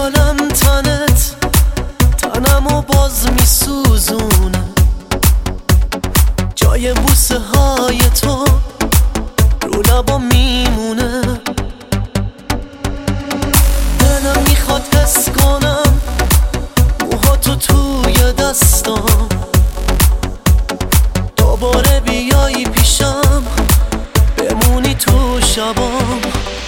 خیالم تنمو باز میسوزونه، جای بوسه های تو رو لبا میمونه. دلم میخواد حس کنم موهاتو توی دستام، دوباره بیایی پیشم بمونی تو شبام.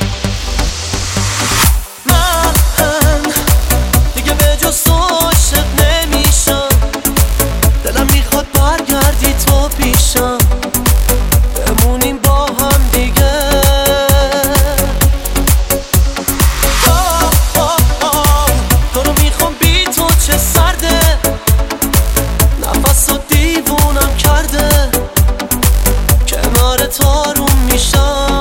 من دیگه به جز تو عاشق نمیشم، دلم میخواد برگردی تو پیشم بمونیم با هم دیگه. تو رو میخوام بی تو چه سرده، نفس رو دیوونم کرده، کنارت آروم میشم.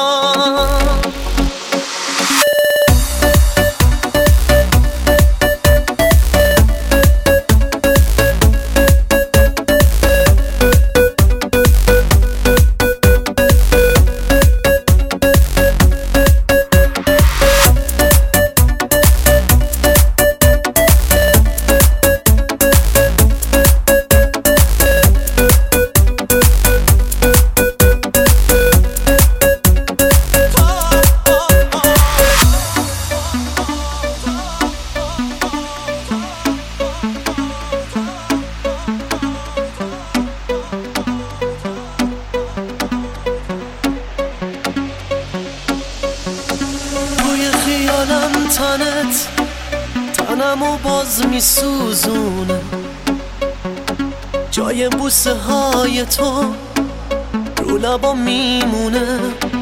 تنمو باز میسوزونه، جای بوسه های تو رو لبا میمونه.